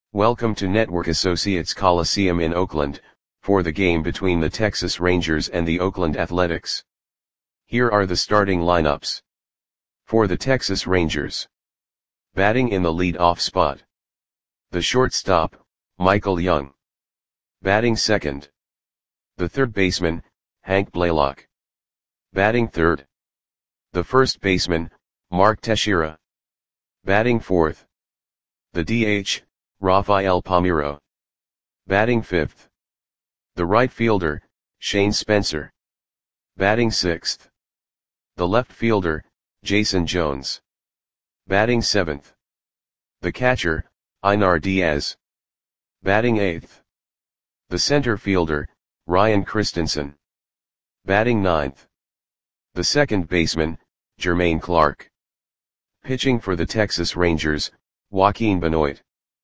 Welcome to Network Associates Coliseum in Oakland, for the game between the Texas Rangers and the Oakland Athletics. Here are the starting lineups. For the Texas Rangers. Batting in the lead-off spot. The shortstop, Michael Young. Batting second. The third baseman, Hank Blaylock. Batting third. The first baseman, Mark Teixeira. Batting fourth. The DH, Rafael Palmeiro. Batting fifth. The right fielder, Shane Spencer. Batting sixth. The left fielder, Jason Jones. Batting seventh. The catcher, Einar Diaz. Batting eighth. The center fielder, Ryan Christensen. Batting ninth. The second baseman, Jermaine Clark. Pitching for the Texas Rangers, Joaquin Benoit.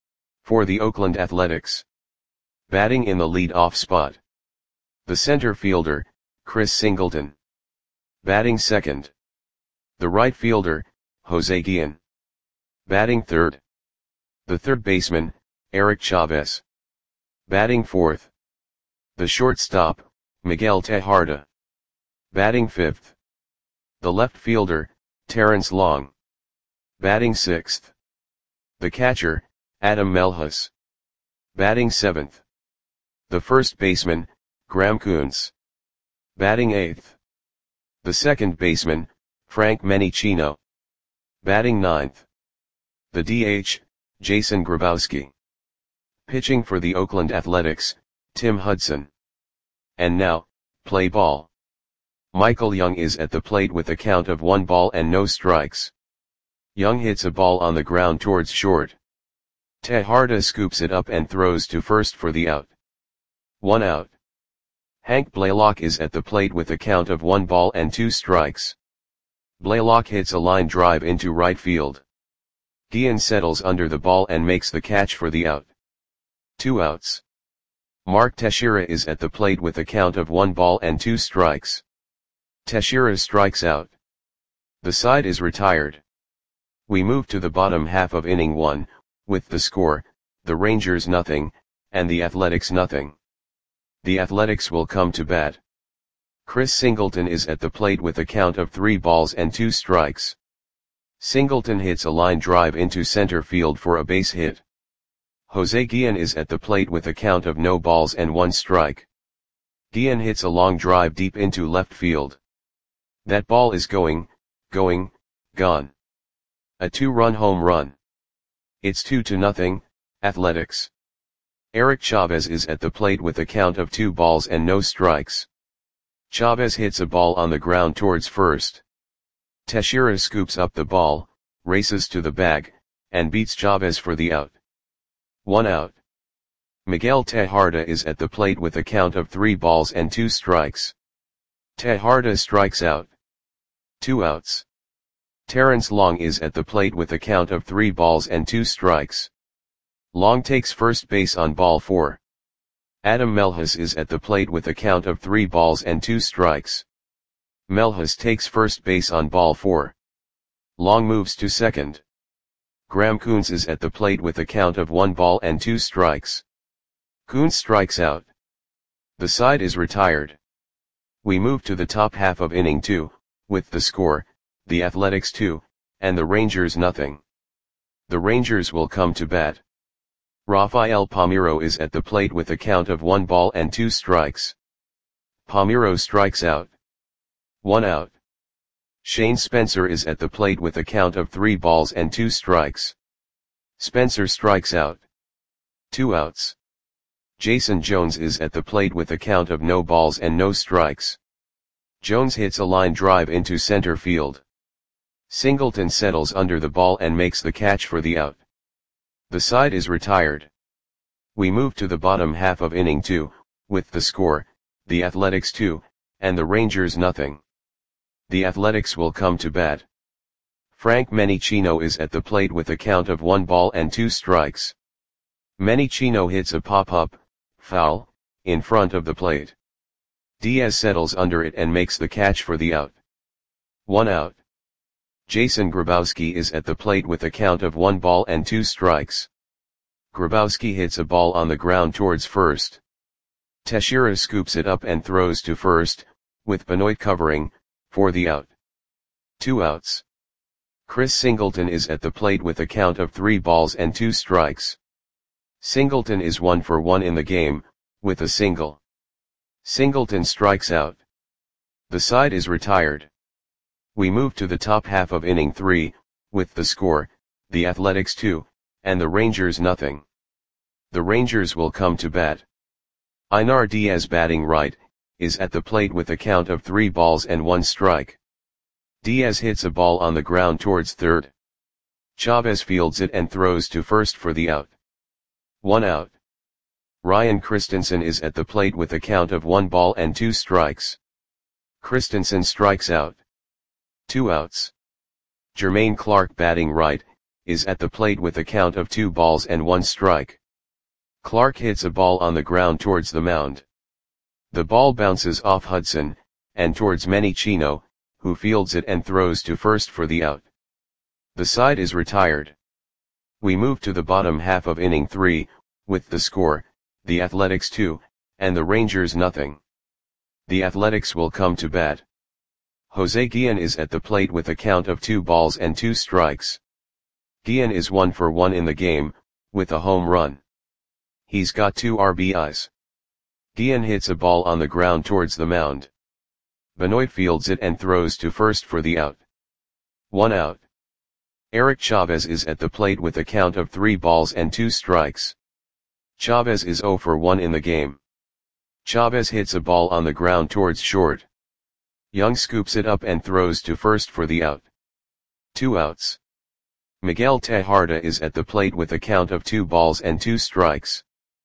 For the Oakland Athletics. Batting in the lead-off spot. The center fielder, Chris Singleton. Batting second. The right fielder, Jose Guillen. Batting third. The third baseman, Eric Chavez. Batting fourth. The shortstop, Miguel Tejada. Batting fifth. The left fielder, Terrence Long. Batting sixth. The catcher, Adam Melhus. Batting seventh. The first baseman, Graham Coons. Batting eighth. The second baseman, Frank Menechino. Batting ninth. The DH, Jason Grabowski. Pitching for the Oakland Athletics, Tim Hudson. And now, play ball. Michael Young is at the plate with a count of 1 ball and no strikes. Young hits a ball on the ground towards short. Tejada scoops it up and throws to first for the out. 1 out. Hank Blaylock is at the plate with a count of 1 ball and 2 strikes. Blaylock hits a line drive into right field. Guillen settles under the ball and makes the catch for the out. 2 outs. Mark Teixeira is at the plate with a count of 1 ball and 2 strikes. Teixeira strikes out. The side is retired. We move to the bottom half of inning 1, with the score, the Rangers nothing, and the Athletics nothing. The Athletics will come to bat. Chris Singleton is at the plate with a count of 3 balls and 2 strikes. Singleton hits a line drive into center field for a base hit. Jose Guillen is at the plate with a count of no balls and 1 strike. Guillen hits a long drive deep into left field. That ball is going, gone. A 2-run home run. It's 2-0, Athletics. Eric Chavez is at the plate with a count of 2 balls and no strikes. Chavez hits a ball on the ground towards first. Teixeira scoops up the ball, races to the bag, and beats Chavez for the out. 1 out. Miguel Tejada is at the plate with a count of 3 balls and 2 strikes. Tejada strikes out. 2 outs. Terrence Long is at the plate with a count of 3 balls and 2 strikes. Long takes first base on ball 4. Adam Melhus is at the plate with a count of 3 balls and 2 strikes. Melhus takes first base on ball 4. Long moves to second. Graham Coons is at the plate with a count of 1 ball and 2 strikes. Coons strikes out. The side is retired. We move to the top half of inning 2, with the score, the Athletics 2, and the Rangers nothing. The Rangers will come to bat. Rafael Palmeiro is at the plate with a count of 1 ball and 2 strikes. Palmeiro strikes out. 1 out. Shane Spencer is at the plate with a count of 3 balls and 2 strikes. Spencer strikes out. 2 outs. Jason Jones is at the plate with a count of no balls and no strikes. Jones hits a line drive into center field. Singleton settles under the ball and makes the catch for the out. The side is retired. We move to the bottom half of inning 2, with the score, the Athletics 2, and the Rangers nothing. The Athletics will come to bat. Frank Menechino is at the plate with a count of 1 ball and 2 strikes. Menechino hits a pop-up, foul, in front of the plate. Diaz settles under it and makes the catch for the out. 1 out. Jason Grabowski is at the plate with a count of 1 ball and 2 strikes. Grabowski hits a ball on the ground towards first. Teixeira scoops it up and throws to first, with Benoit covering, for the out. 2 outs. Chris Singleton is at the plate with a count of 3 balls and 2 strikes. Singleton is 1 for 1 in the game, with a single. Singleton strikes out. The side is retired. We move to the top half of inning 3, with the score, the Athletics 2, and the Rangers nothing. The Rangers will come to bat. Einar Diaz, batting right, is at the plate with a count of 3 balls and 1 strike. Diaz hits a ball on the ground towards third. Chavez fields it and throws to first for the out. 1 out. Ryan Christensen is at the plate with a count of 1 ball and 2 strikes. Christensen strikes out. 2 outs. Jermaine Clark, batting right, is at the plate with a count of 2 balls and 1 strike. Clark hits a ball on the ground towards the mound. The ball bounces off Hudson, and towards Manny Chino, who fields it and throws to first for the out. The side is retired. We move to the bottom half of inning 3, with the score, the Athletics 2, and the Rangers nothing. The Athletics will come to bat. Jose Guillen is at the plate with a count of 2 balls and 2 strikes. Guillen is 1 for 1 in the game, with a home run. He's got 2 RBIs. Guillen hits a ball on the ground towards the mound. Benoit fields it and throws to first for the out. 1 out. Eric Chavez is at the plate with a count of 3 balls and 2 strikes. Chavez is 0 for 1 in the game. Chavez hits a ball on the ground towards short. Young scoops it up and throws to first for the out. 2 outs. Miguel Tejada is at the plate with a count of 2 balls and 2 strikes.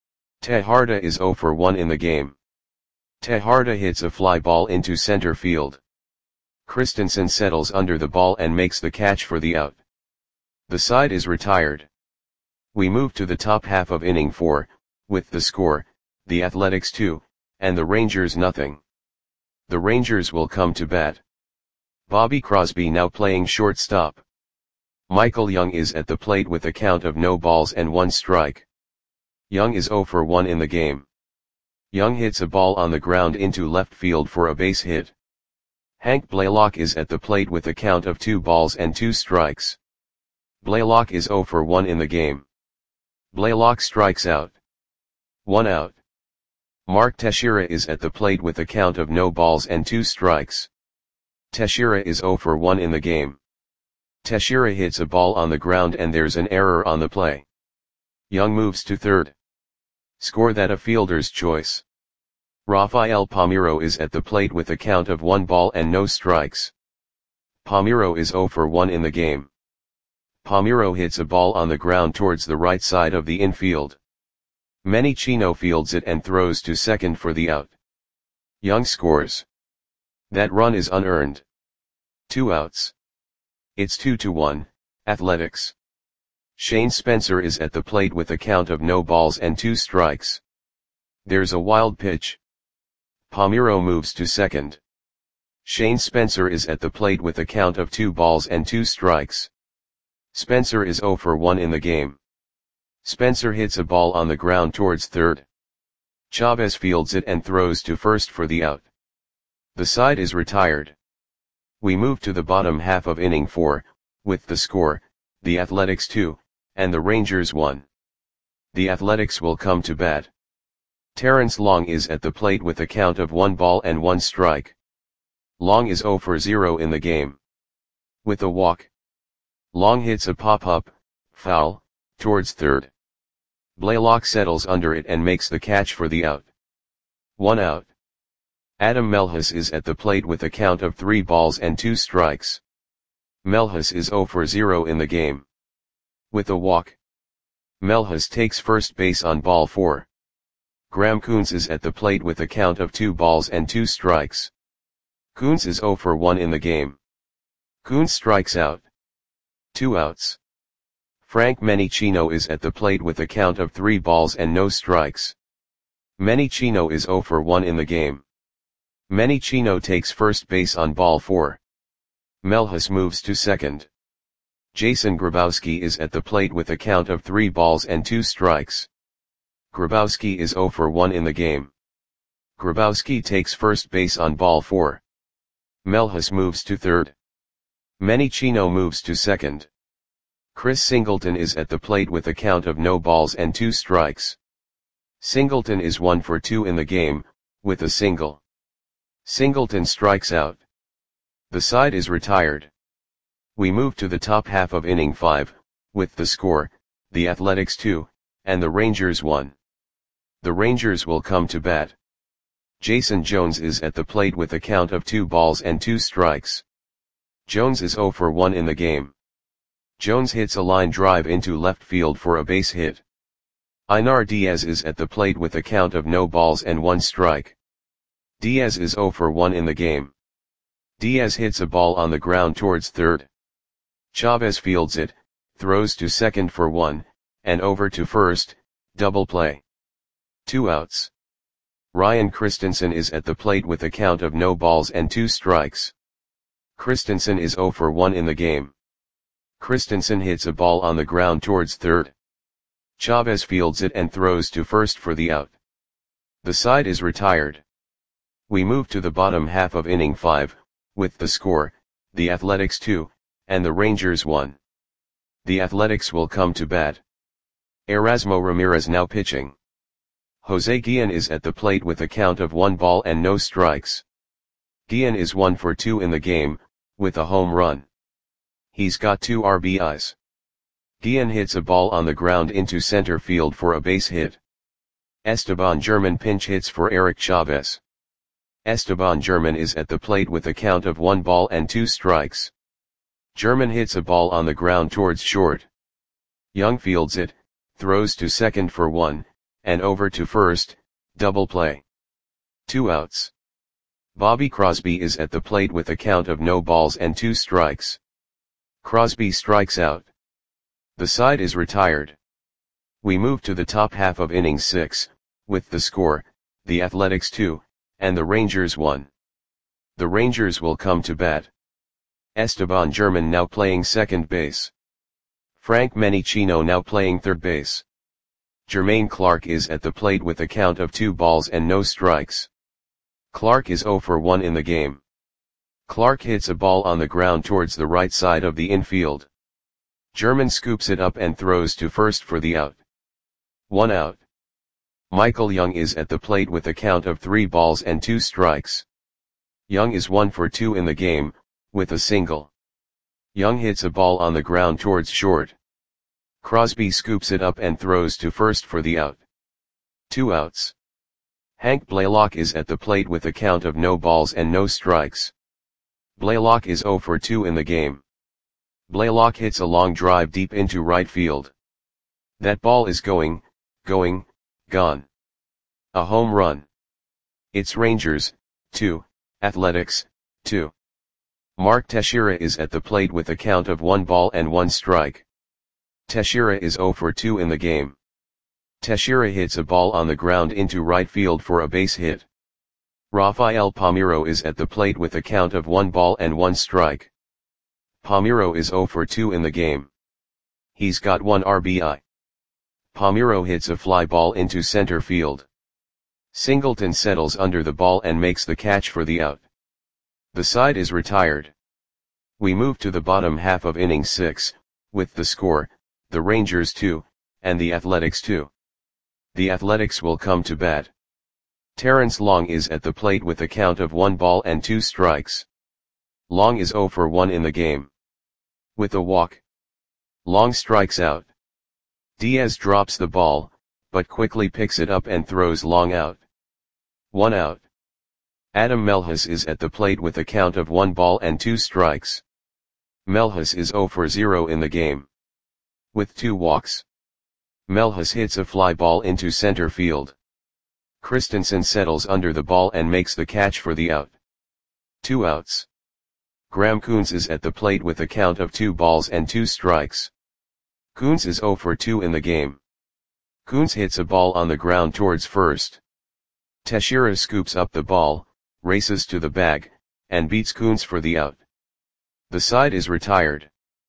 Tejada is 0 for 1 in the game. Tejada hits a fly ball into center field. Christensen settles under the ball and makes the catch for the out. The side is retired. We move to the top half of inning 4, with the score, the Athletics 2, and the Rangers nothing. The Rangers will come to bat. Bobby Crosby now playing shortstop. Michael Young is at the plate with a count of no balls and 1 strike. Young is 0 for 1 in the game. Young hits a ball on the ground into left field for a base hit. Hank Blaylock is at the plate with a count of 2 balls and 2 strikes. Blaylock is 0 for 1 in the game. Blaylock strikes out. 1 out. Mark Teixeira is at the plate with a count of no balls and 2 strikes. Teixeira is 0 for 1 in the game. Teixeira hits a ball on the ground and there's an error on the play. Young moves to third. Score that a fielder's choice. Rafael Palmeiro is at the plate with a count of 1 ball and no strikes. Palmeiro is 0 for 1 in the game. Palmeiro hits a ball on the ground towards the right side of the infield. Manny Chino fields it and throws to second for the out. Young scores. That run is unearned. 2 outs. It's 2-1, Athletics. Shane Spencer is at the plate with a count of no balls and 2 strikes. There's a wild pitch. Palmeiro moves to second. Shane Spencer is at the plate with a count of 2 balls and 2 strikes. Spencer is 0 for 1 in the game. Spencer hits a ball on the ground towards third. Chavez fields it and throws to first for the out. The side is retired. We move to the bottom half of inning 4, with the score, the Athletics 2, and the Rangers 1. The Athletics will come to bat. Terrence Long is at the plate with a count of 1 ball and 1 strike. Long is 0 for 0 in the game. With a walk. Long hits a pop-up, foul, towards third. Blaylock settles under it and makes the catch for the out. 1 out. Adam Melhus is at the plate with a count of 3 balls and 2 strikes. Melhus is 0 for 0 in the game. With a walk. Melhus takes first base on ball 4. Graham Coons is at the plate with a count of 2 balls and 2 strikes. Coons is 0 for 1 in the game. Coons strikes out. 2 outs. Frank Menichino is at the plate with a count of 3 balls and no strikes. Menichino is 0 for 1 in the game. Menichino takes first base on ball 4. Melhus moves to second. Jason Grabowski is at the plate with a count of 3 balls and 2 strikes. Grabowski is 0 for 1 in the game. Grabowski takes first base on ball 4. Melhus moves to third. Manny Chino moves to second. Chris Singleton is at the plate with a count of no balls and 2 strikes. Singleton is 1 for 2 in the game, with a single. Singleton strikes out. The side is retired. We move to the top half of inning 5, with the score, the Athletics 2, and the Rangers 1. The Rangers will come to bat. Jason Jones is at the plate with a count of 2 balls and 2 strikes. Jones is 0 for 1 in the game. Jones hits a line drive into left field for a base hit. Einar Diaz is at the plate with a count of no balls and 1 strike. Diaz is 0 for 1 in the game. Diaz hits a ball on the ground towards third. Chavez fields it, throws to second for 1, and over to first, double play. 2 outs. Ryan Christensen is at the plate with a count of no balls and 2 strikes. Christensen is 0 for 1 in the game. Christensen hits a ball on the ground towards third. Chavez fields it and throws to first for the out. The side is retired. We move to the bottom half of inning 5, with the score, the Athletics 2, and the Rangers 1. The Athletics will come to bat. Erasmo Ramirez now pitching. Jose Guillen is at the plate with a count of 1 ball and no strikes. Guillen is 1 for 2 in the game, with a home run. He's got 2 RBIs. Guillen hits a ball on the ground into center field for a base hit. Esteban German pinch hits for Eric Chavez. Esteban German is at the plate with a count of 1 ball and 2 strikes. German hits a ball on the ground towards short. Young fields it, throws to second for 1, and over to first, double play. 2 outs. Bobby Crosby is at the plate with a count of no balls and 2 strikes. Crosby strikes out. The side is retired. We move to the top half of inning 6, with the score, the Athletics 2, and the Rangers 1. The Rangers will come to bat. Esteban German now playing second base. Frank Menichino now playing third base. Jermaine Clark is at the plate with a count of 2 balls and no strikes. Clark is 0 for 1 in the game. Clark hits a ball on the ground towards the right side of the infield. German scoops it up and throws to first for the out. 1 out. Michael Young is at the plate with a count of 3 balls and 2 strikes. Young is 1 for 2 in the game, with a single. Young hits a ball on the ground towards short. Crosby scoops it up and throws to first for the out. 2 outs. Hank Blaylock is at the plate with a count of no balls and no strikes. Blaylock is 0 for 2 in the game. Blaylock hits a long drive deep into right field. That ball is gone. A home run. It's Rangers, 2, Athletics, 2. Mark Teixeira is at the plate with a count of 1 ball and 1 strike. Teixeira is 0 for 2 in the game. Teixeira hits a ball on the ground into right field for a base hit. Rafael Palmeiro is at the plate with a count of 1 ball and 1 strike. Palmeiro is 0 for 2 in the game. He's got 1 RBI. Palmeiro hits a fly ball into center field. Singleton settles under the ball and makes the catch for the out. The side is retired. We move to the bottom half of inning 6, with the score, the Rangers 2, and the Athletics 2. The Athletics will come to bat. Terrence Long is at the plate with a count of 1 ball and 2 strikes. Long is 0 for 1 in the game. With a walk. Long strikes out. Diaz drops the ball, but quickly picks it up and throws Long out. 1 out. Adam Melhus is at the plate with a count of 1 ball and 2 strikes. Melhus is 0 for 0 in the game. With 2 walks. Melhus hits a fly ball into center field. Christensen settles under the ball and makes the catch for the out. 2 outs. Graham Coons is at the plate with a count of 2 balls and 2 strikes. Coons is 0 for 2 in the game. Coons hits a ball on the ground towards first. Teixeira scoops up the ball, races to the bag, and beats Coons for the out. The side is retired.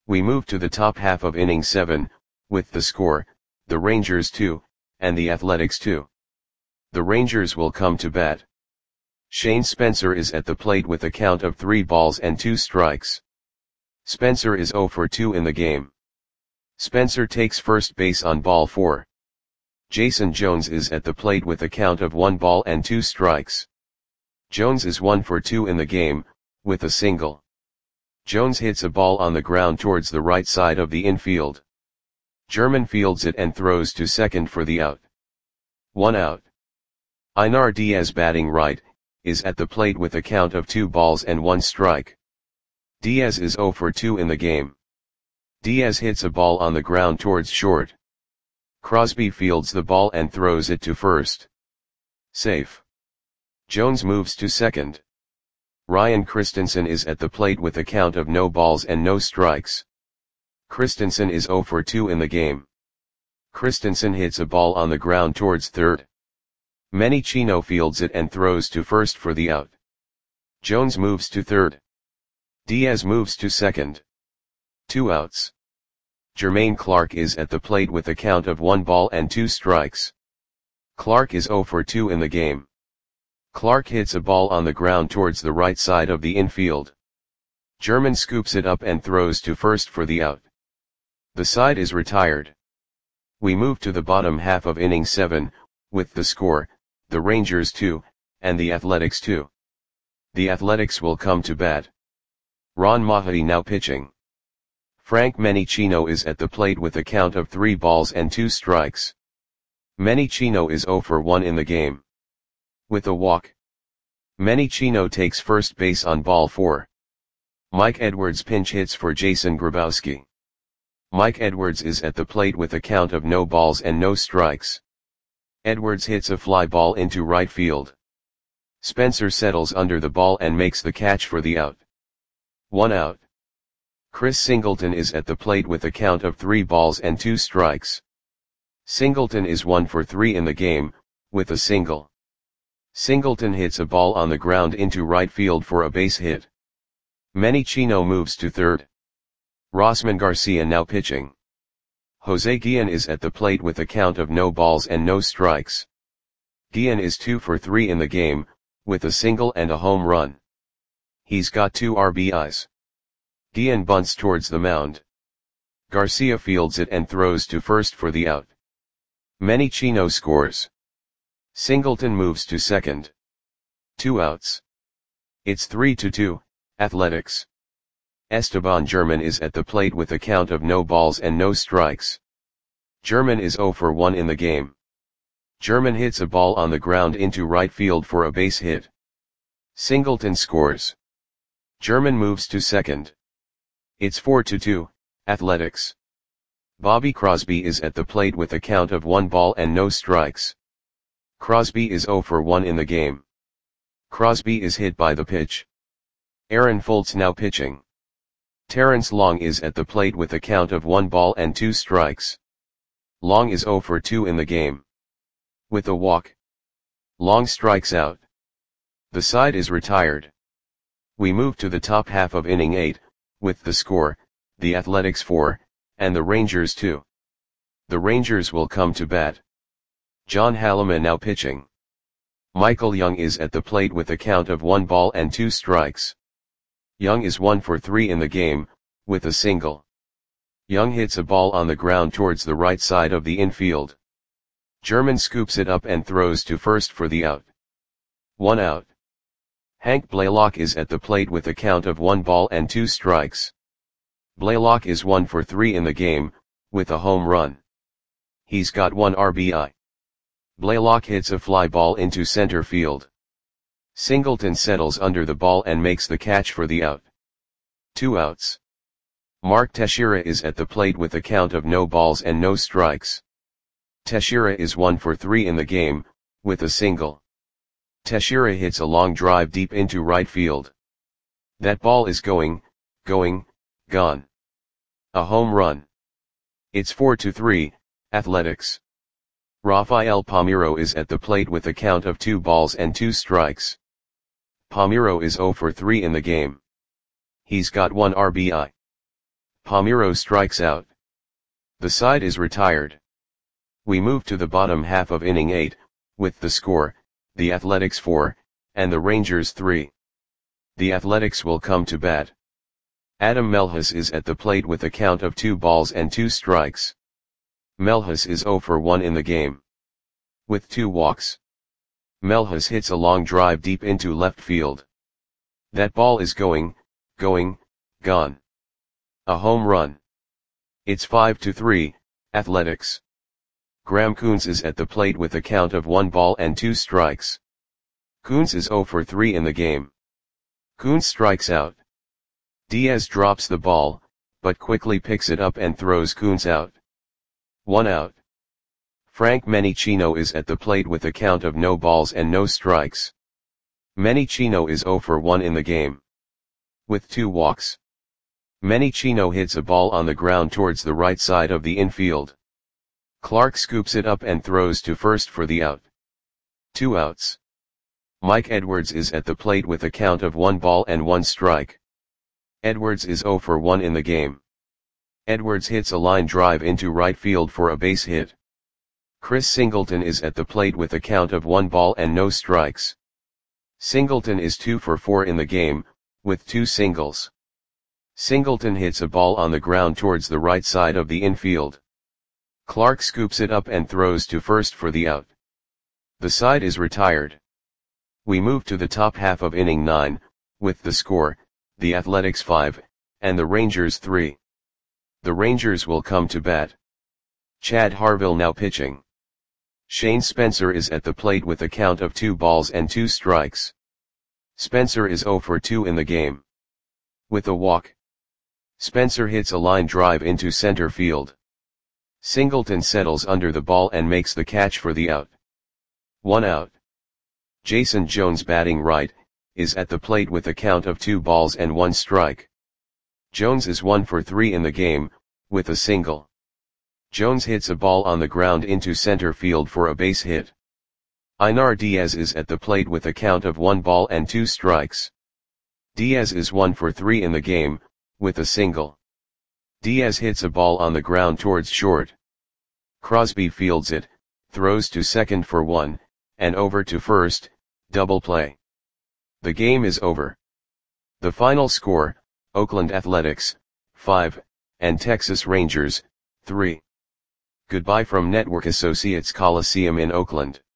We move to the top half of inning 7, with the score, the Rangers 2, and the Athletics 2. The Rangers will come to bat. Shane Spencer is at the plate with a count of 3 balls and 2 strikes. Spencer is 0 for 2 in the game. Spencer takes first base on ball 4. Jason Jones is at the plate with a count of 1 ball and 2 strikes. Jones is 1 for 2 in the game, with a single. Jones hits a ball on the ground towards the right side of the infield. German fields it and throws to second for the out. 1 out. Einar Diaz, batting right, is at the plate with a count of 2 balls and 1 strike. Diaz is 0 for 2 in the game. Diaz hits a ball on the ground towards short. Crosby fields the ball and throws it to first. Safe. Jones moves to second. Ryan Christensen is at the plate with a count of no balls and no strikes. Christensen is 0 for 2 in the game. Christensen hits a ball on the ground towards third. Manny Chino fields it and throws to first for the out. Jones moves to third. Diaz moves to second. 2 outs. Jermaine Clark is at the plate with a count of 1 ball and 2 strikes. Clark is 0 for 2 in the game. Clark hits a ball on the ground towards the right side of the infield. German scoops it up and throws to first for the out. The side is retired. We move to the bottom half of inning 7, with the score, the Rangers 2, and the Athletics 2. The Athletics will come to bat. Ron Mahadi now pitching. Frank Menichino is at the plate with a count of 3 balls and 2 strikes. Menichino is 0 for 1 in the game. With a walk. Menichino takes first base on ball 4. Mike Edwards pinch hits for Jason Grabowski. Mike Edwards is at the plate with a count of no balls and no strikes. Edwards hits a fly ball into right field. Spencer settles under the ball and makes the catch for the out. 1 out. Chris Singleton is at the plate with a count of 3 balls and 2 strikes. Singleton is 1 for 3 in the game, with a single. Singleton hits a ball on the ground into right field for a base hit. Menichino moves to third. Rosman Garcia now pitching. Jose Guillen is at the plate with a count of no balls and no strikes. Guillen is 2 for 3 in the game, with a single and a home run. He's got 2 RBIs. Guillen bunts towards the mound. Garcia fields it and throws to first for the out. Menichino scores. Singleton moves to second. 2 outs. It's 3-2, Athletics. Esteban German is at the plate with a count of no balls and no strikes. German is 0 for 1 in the game. German hits a ball on the ground into right field for a base hit. Singleton scores. German moves to second. It's 4-2, Athletics. Bobby Crosby is at the plate with a count of 1 ball and no strikes. Crosby is 0 for 1 in the game. Crosby is hit by the pitch. Aaron Foltz now pitching. Terrence Long is at the plate with a count of 1 ball and 2 strikes. Long is 0 for 2 in the game. With a walk. Long strikes out. The side is retired. We move to the top half of inning 8, with the score, the Athletics 4, and the Rangers 2. The Rangers will come to bat. John Halliman now pitching. Michael Young is at the plate with a count of 1 ball and 2 strikes. Young is 1 for 3 in the game, with a single. Young hits a ball on the ground towards the right side of the infield. German scoops it up and throws to first for the out. 1 out. Hank Blaylock is at the plate with a count of 1 ball and 2 strikes. Blaylock is 1 for 3 in the game, with a home run. He's got 1 RBI. Blaylock hits a fly ball into center field. Singleton settles under the ball and makes the catch for the out. 2 outs. Mark Teixeira is at the plate with a count of no balls and no strikes. Teixeira is 1 for 3 in the game, with a single. Teixeira hits a long drive deep into right field. That ball is gone. A home run. It's 4-3, Athletics. Rafael Palmeiro is at the plate with a count of 2 balls and 2 strikes. Palmeiro is 0 for 3 in the game. He's got 1 RBI. Palmeiro strikes out. The side is retired. We move to the bottom half of inning 8, with the score, the Athletics 4, and the Rangers 3. The Athletics will come to bat. Adam Melhus is at the plate with a count of 2 balls and 2 strikes. Melhus is 0 for 1 in the game. With 2 walks. Melhus hits a long drive deep into left field. That ball is gone. A home run. It's 5-3, Athletics. Graham Coons is at the plate with a count of 1 ball and 2 strikes. Coons is 0 for 3 in the game. Coons strikes out. Diaz drops the ball, but quickly picks it up and throws Coons out. 1 out. Frank Menichino is at the plate with a count of no balls and no strikes. Menichino is 0 for 1 in the game. With 2 walks. Menichino hits a ball on the ground towards the right side of the infield. Clark scoops it up and throws to first for the out. 2 outs. Mike Edwards is at the plate with a count of 1 ball and 1 strike. Edwards is 0 for 1 in the game. Edwards hits a line drive into right field for a base hit. Chris Singleton is at the plate with a count of 1 ball and no strikes. Singleton is 2 for 4 in the game, with 2 singles. Singleton hits a ball on the ground towards the right side of the infield. Clark scoops it up and throws to first for the out. The side is retired. We move to the top half of inning 9, with the score, the Athletics 5, and the Rangers 3. The Rangers will come to bat. Chad Harville now pitching. Shane Spencer is at the plate with a count of 2 balls and 2 strikes. Spencer is 0 for 2 in the game. With a walk. Spencer hits a line drive into center field. Singleton settles under the ball and makes the catch for the out. 1 out. Jason Jones, batting right, is at the plate with a count of 2 balls and 1 strike. Jones is 1 for 3 in the game, with a single. Jones hits a ball on the ground into center field for a base hit. Einar Diaz is at the plate with a count of 1 ball and 2 strikes. Diaz is 1 for 3 in the game, with a single. Diaz hits a ball on the ground towards short. Crosby fields it, throws to second for 1, and over to first, double play. The game is over. The final score, Oakland Athletics, 5, and Texas Rangers, 3. Goodbye from Network Associates Coliseum in Oakland.